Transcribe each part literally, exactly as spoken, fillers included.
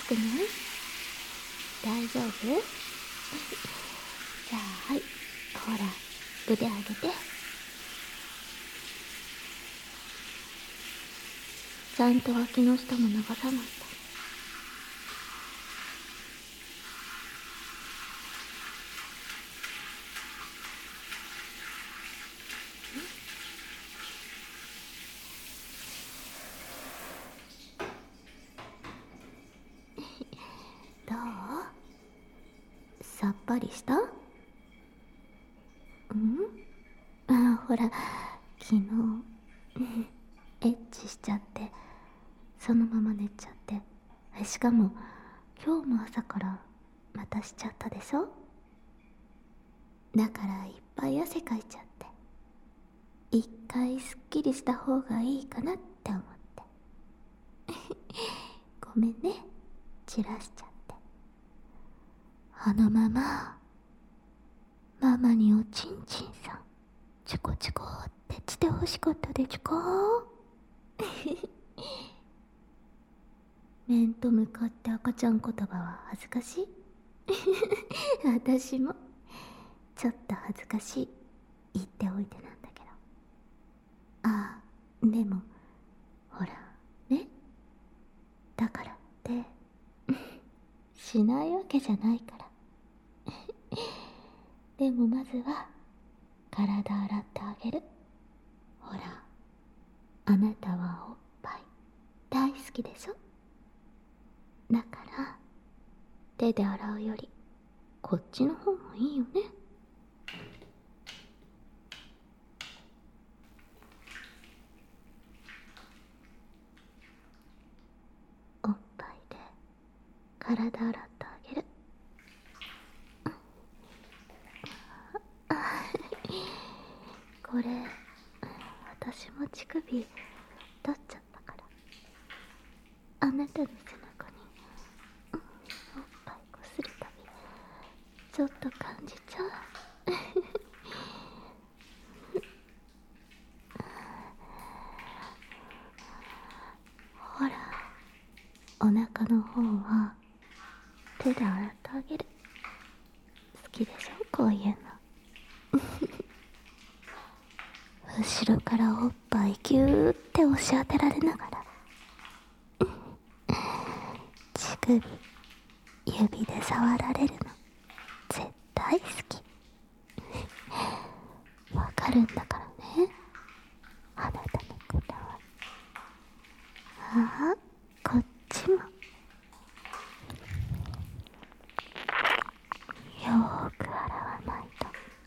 くない？大丈夫？じゃあはい、ほら腕上げて。ちゃんと脇の下も流さないと。どう？さっぱりした？うん？あ、ほら昨日エッチしちゃってそのまま寝ちゃって、しかも今日も朝からまたしちゃったでしょ。だからいっぱい汗かいちゃって、一回すっきりした方がいいかなって思ってごめんね、散らしちゃって。あのままママにおちんちんさんチコチコってしてほしかったでちゅか面と向かって赤ちゃん言葉は恥ずかしい私もちょっと恥ずかしい言っておいてなんだけど。ああ、でもほらね、だからってしないわけじゃないからでもまずは体洗ってあげる。ほら、あなたはおっぱい大好きでしょ。だから手で洗うよりこっちの方もいいよね。おっぱいで体洗ってあげる。これ私も乳首取っちゃったから、あなたの背中に、うん、おっぱいこするたびちょっと感じちゃうほら、お腹の方は手で洗ってあげる。好きでしょ、こういうの後ろからおっぱいギューって押し当てられながら乳首指で触られるの絶対好きわかるんだからね、あなたのことは。ああ、こっちもよーく洗わないと。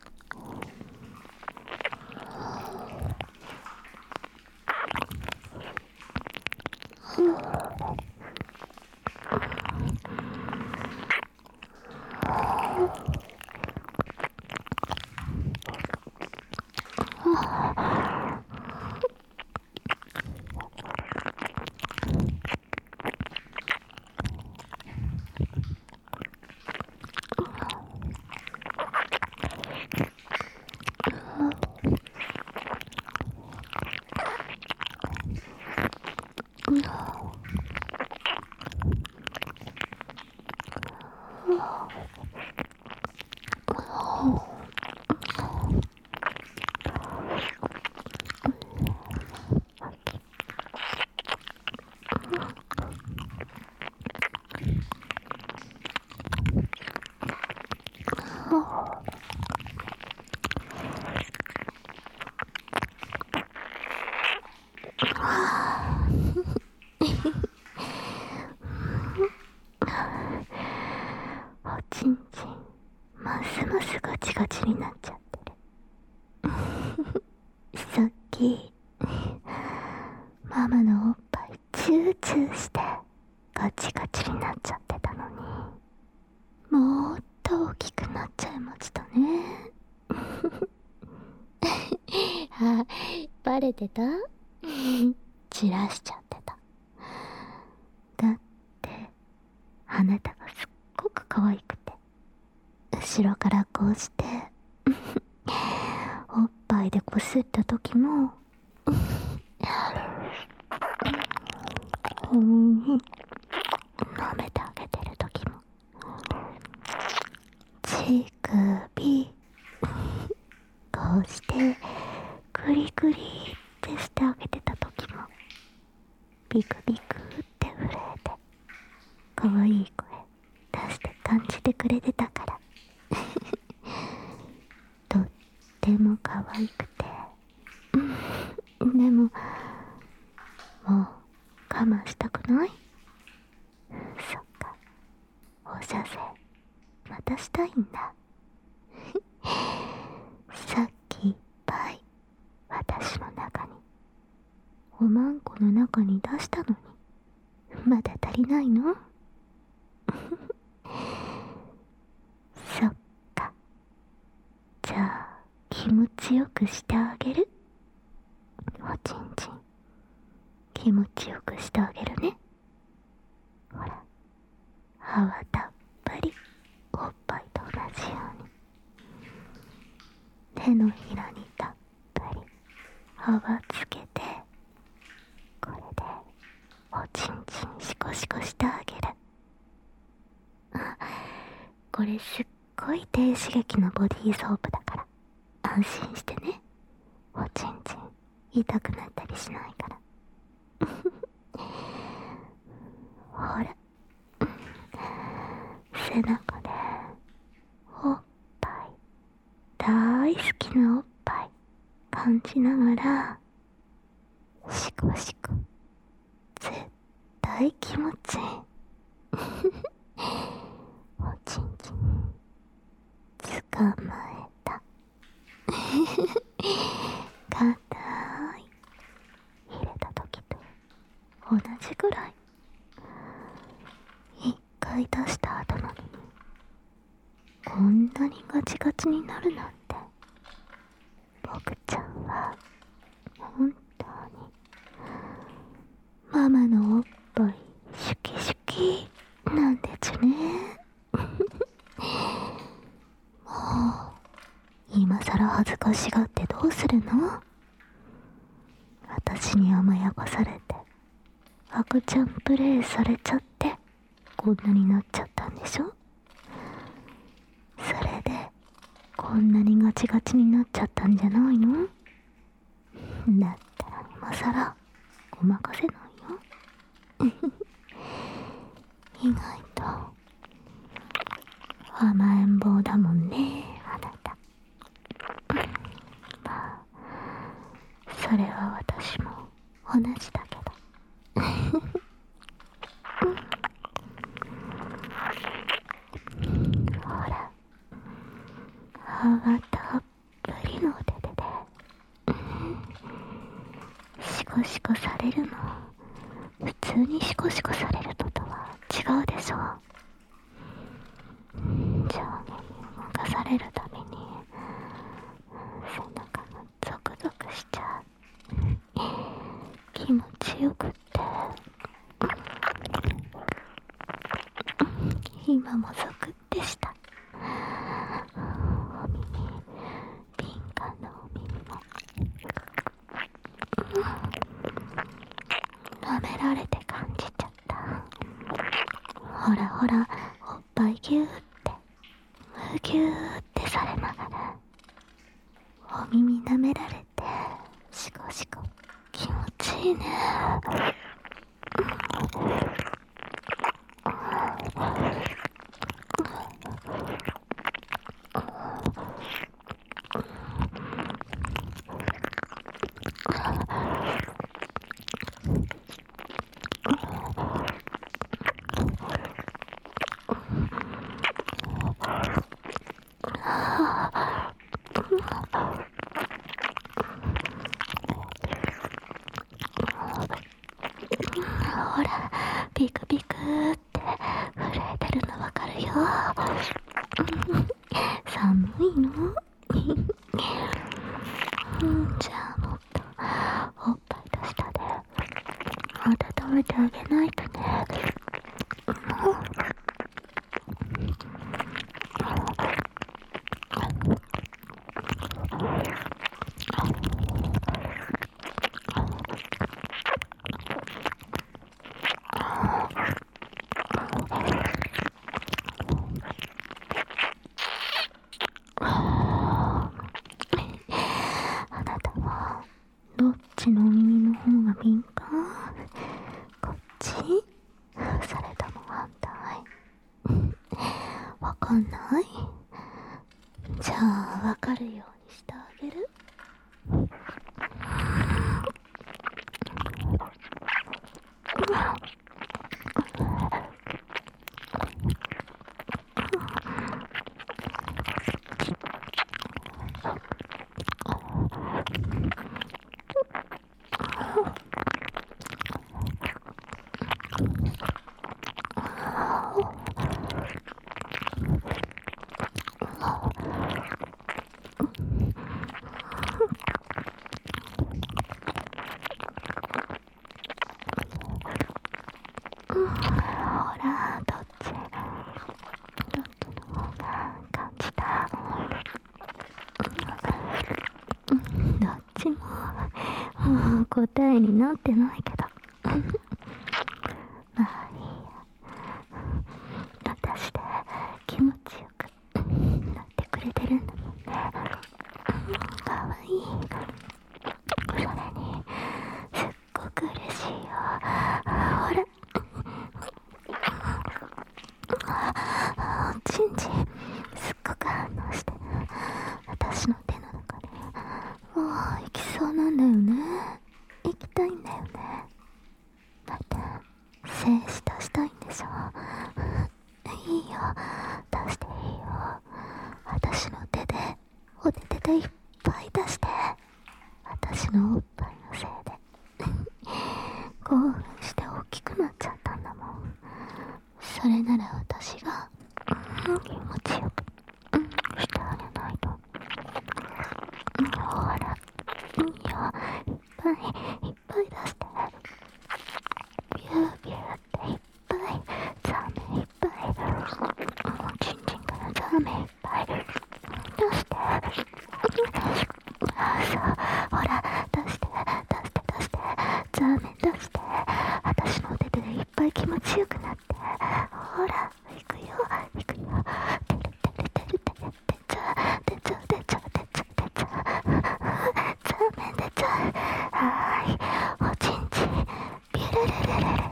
おちんちんますますガチガチになっちゃってるさっきママのおっぱいチューチューしてガチガチになっちゃってたのに、もっと大きくなっちゃいましたねあ、バレてた散らしちゃってた。だってあなたがすっごく可愛くて、後ろからこうしておっぱいでこすった時もうん、舐めてあうしてクリクリってしてあげてた時もビクビクって震えて可愛い声出して感じてくれてたからとっても可愛くてでももう我慢したくない。そっか、おしゃせまたしたいんださっきいっぱい私の中におまんこの中に出したのにまだ足りないのそっか、じゃあ気持ちよくしてあげる。おちんちん気持ちよくしてあげるね。ほら、歯はたっぷりおっぱいと同じように手のひらにたっぷり泡つけて、これでおちんちんシコシコしてあげる。あ、これすっごい低刺激のボディーソープだから安心してね。おちんちん痛くなったりしないからほら背中でおっぱい、大好きなおっぱい感じながらシコシコ、絶対気持ちいいおちんちん捕まえた硬い入れた時と同じぐらい。一回出した後なのにこんなにガチガチになるなんて、僕ちゃんは本当にママのおっぱいシュキシュキなんでちゅねもう今さら恥ずかしがってどうするの。私に甘やかされて赤ちゃんプレイされちゃってこんなになっちゃったんでしょ。それでこんなにガチガチになっちゃったんじゃないの。だったら今さらごまかせないよ意外と甘えん坊だもんね、あなた。まあそれは私も同じだけどほら、歯がたっぷりのお手手でシコシコされるの、普通にシコシコされるのとは違うでしょ。上下に動かされるたびに背中がゾクゾクしちゃう。気持ちよくって今もゾクってした。お耳、敏感なお耳も舐められて感じちゃった。ほらほら、おっぱいギューってむぎゅーってされながらお耳舐められてシコシコ気持ちいいね。ほら、ピクピクって震えてるのわかるよ寒いのじゃあもっとおっぱいと舌で温めてあげないとね。 かんない？じゃあわかるようにしてあげる。ほら、どっちどっちの方が感じた？どっちももう答えになってないけどまあいいや。私で気持ちよくなってくれてるんだもんね。かわいい。それにすっごく嬉しいよ。ほら、おちんちんすっごく反応して私の手の中にもう行きそうなんだよね。行きたいんだよね。だって精子出したいんでしょ。いいよ、出していいよ。私の手でお手手でいっぱい出して。私のおっぱいのせいで興奮して大きくなっちゃったんだもん。それなら私が気持ちよくしてあげないと。ほら、いいよ、いっぱいいっぱい出して。ビュービューっていっぱい、ザーメンいっぱい、おちんちんからザーメンいっぱい出して。そう、ほら、出して出して出して、ザーメン出して。私の手でいっぱい気持ちよくなって。ほら、行くよ行くよ。てるてるてるてるてちゃてちゃてちゃてちゃてちゃ、ザーメン出ちゃう。はーい、おちんちんビュルルルルルルルルルル。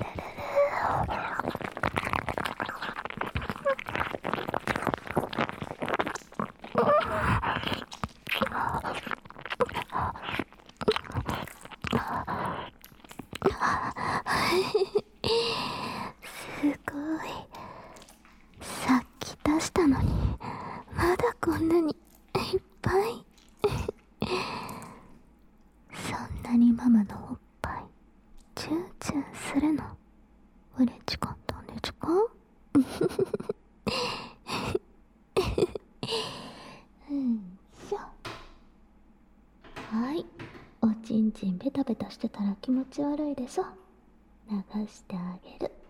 すごい。さっき出したのにまだこんなにいっぱいそんなにママのおっぱいチューチューするの嬉しかったんですか？うんしょ。はい、おちんちんベタベタしてたら気持ち悪いでしょ。流してあげる。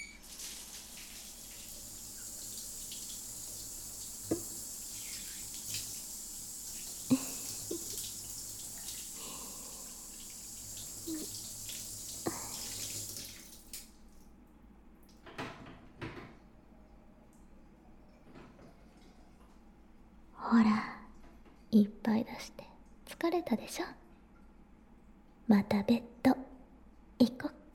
ほら、いっぱい出して疲れたでしょ。またベッド行こっか。